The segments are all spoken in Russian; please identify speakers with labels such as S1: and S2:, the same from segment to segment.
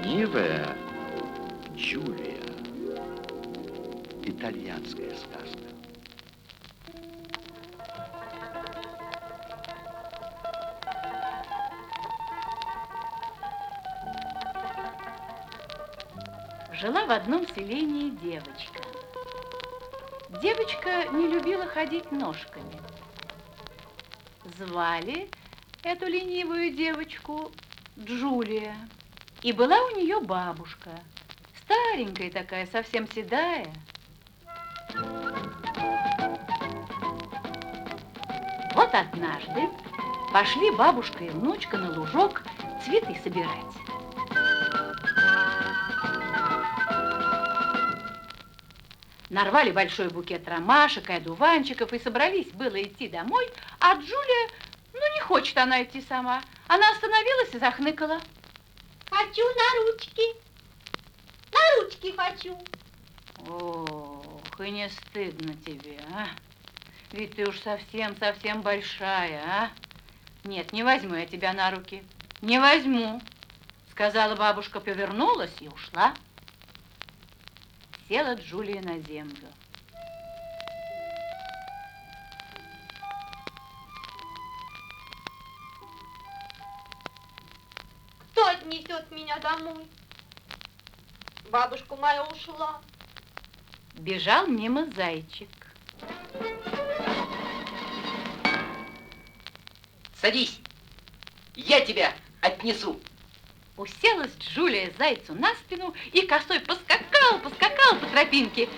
S1: Ленивая Джулия. Итальянская сказка.
S2: Жила в одном селении девочка. Девочка не любила ходить ножками. Звали эту ленивую девочку Джулия. И была у нее бабушка, старенькая такая, совсем седая. Вот однажды пошли бабушка и внучка на лужок цветы собирать. Нарвали большой букет ромашек и одуванчиков и собрались было идти домой, а Джулия, не хочет она идти сама. Она остановилась и захныкала.
S3: Хочу на ручки хочу.
S2: Ох, и не стыдно тебе, а? Ведь ты уж совсем большая, а? Нет, не возьму я тебя на руки, не возьму, сказала бабушка, повернулась и ушла. Села Джулия на землю.
S3: Кто отнесет меня домой? Бабушка моя ушла.
S2: Бежал мимо зайчик.
S4: Садись, я тебя отнесу.
S2: Уселась Джулия зайцу на спину и косой поскакал по тропинке.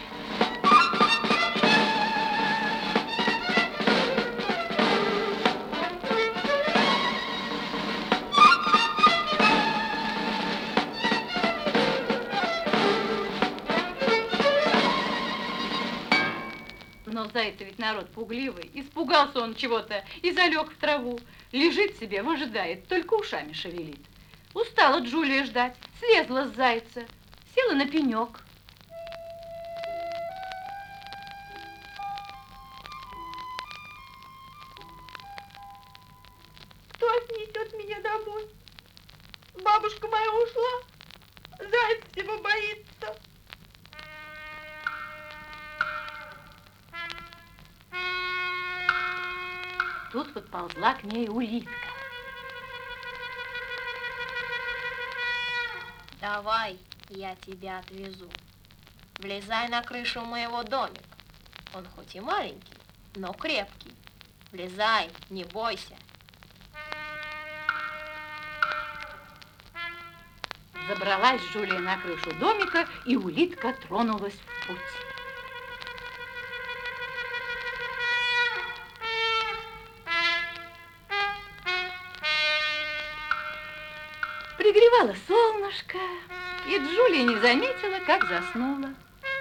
S2: Но заяц ведь народ пугливый. Испугался он чего-то и залег в траву. Лежит себе, выжидает, только ушами шевелит. Устала Джулия ждать, слезла с зайца, села на пенек.
S3: Кто отнесет меня домой? Бабушка моя ушла, заяц всего боится.
S2: Тут подползла к ней улитка.
S5: Давай, я тебя отвезу. Влезай на крышу моего домика. Он хоть и маленький, но крепкий. Влезай, не бойся.
S2: Забралась Джулия на крышу домика, и улитка тронулась в путь. Пригревало солнышко, и Джулия не заметила, как заснула.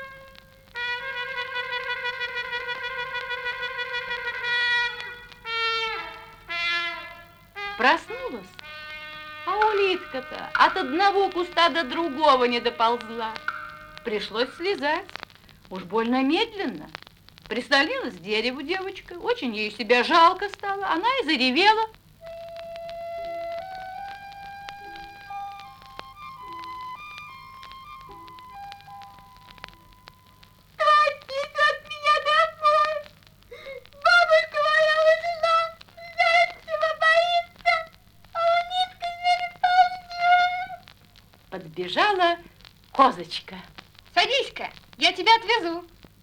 S2: Проснулась, а улитка-то от одного куста до другого не доползла. Пришлось слезать, уж больно медленно. Прислонилась к дереву девочка, очень ей себя жалко стало, она и заревела. Подбежала козочка.
S3: Садись-ка, я тебя отвезу.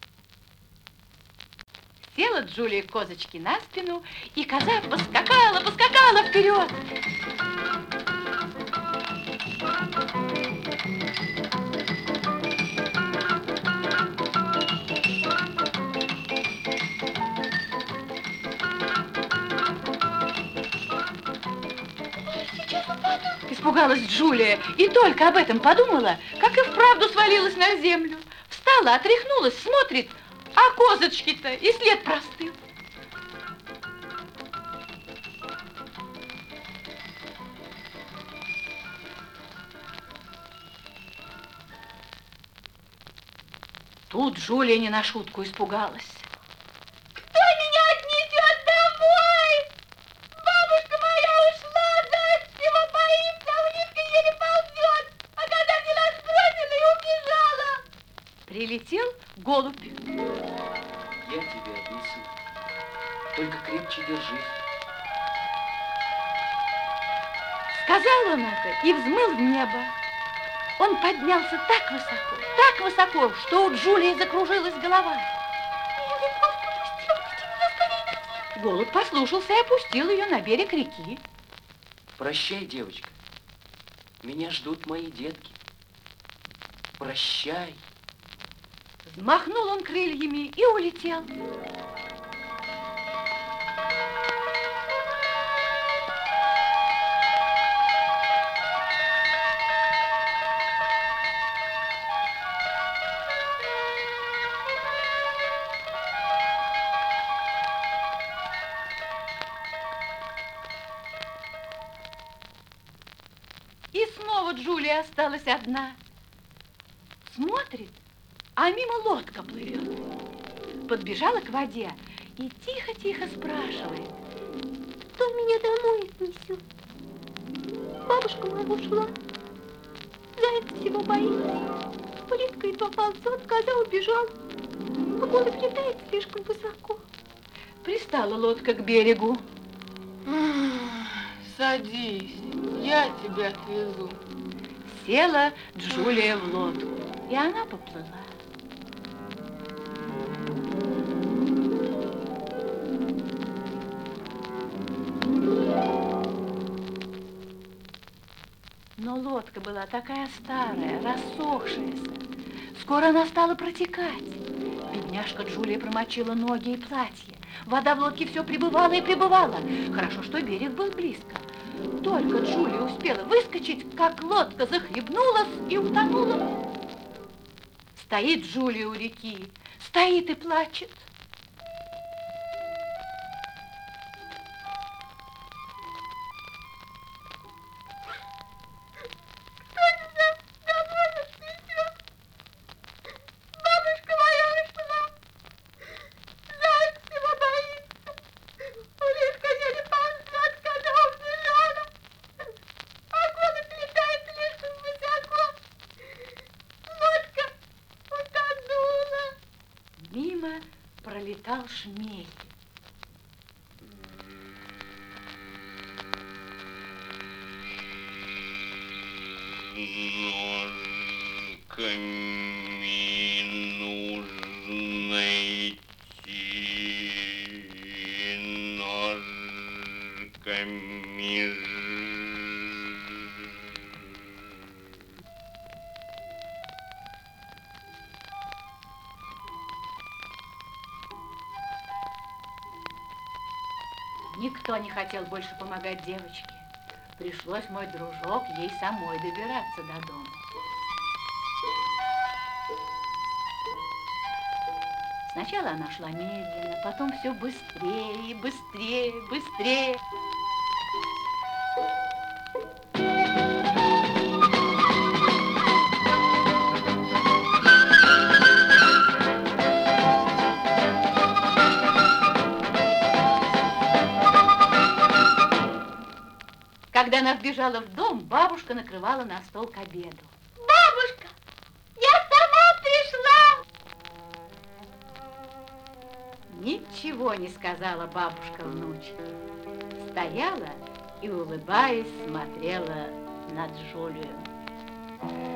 S2: Села Джулия козочки на спину, и коза поскакала вперед. Испугалась Джулия и только об этом подумала, как и вправду свалилась на землю. Встала, отряхнулась, смотрит, а козочки-то и след простыл. Тут Джулия не на шутку испугалась.
S3: Кто меня отнесет домой? Бабушка моя ушла, заяц всего боится, а улитка еле ползет. А
S2: Прилетел голубь.
S4: Я тебя отнесу. Только крепче держись.
S2: Сказал он это и взмыл в небо. Он поднялся так высоко, что у Джулии закружилась голова. Голубь послушался и опустил ее на берег реки.
S4: Прощай, девочка. Меня ждут мои детки. Прощай.
S2: Взмахнул он крыльями и улетел. И снова Джулия осталась одна. Смотрит, а мимо лодка плывет. Подбежала к воде и тихо-тихо спрашивает:
S3: кто меня домой отнесет? Бабушка моя ушла. Заяц всего боится. Улитка едва ползет, коза убежал. А голубь летает слишком высоко.
S2: Пристала лодка к берегу.
S6: Садись, я тебя отвезу.
S2: Села Джулия в лодку, и она поплыла. Но лодка была такая старая, рассохшаяся. Скоро она стала протекать. Бедняжка Джулия промочила ноги и платье. Вода в лодке все прибывала и прибывала. Хорошо, что берег был близко. Только Джулия успела выскочить, как лодка захлебнулась и утонула. Стоит Джулия у реки, стоит и плачет. Мимо пролетал шмель.
S7: Ножками нужно идти, ножками.
S2: Никто не хотел больше помогать девочке. Пришлось, мой дружок, ей самой добираться до дома. Сначала она шла медленно, потом все быстрее, быстрее, быстрее. Когда она вбежала в дом, бабушка накрывала на стол к обеду.
S3: Бабушка, я сама пришла.
S2: Ничего не сказала бабушка внучке. Стояла и, улыбаясь, смотрела на Джулию.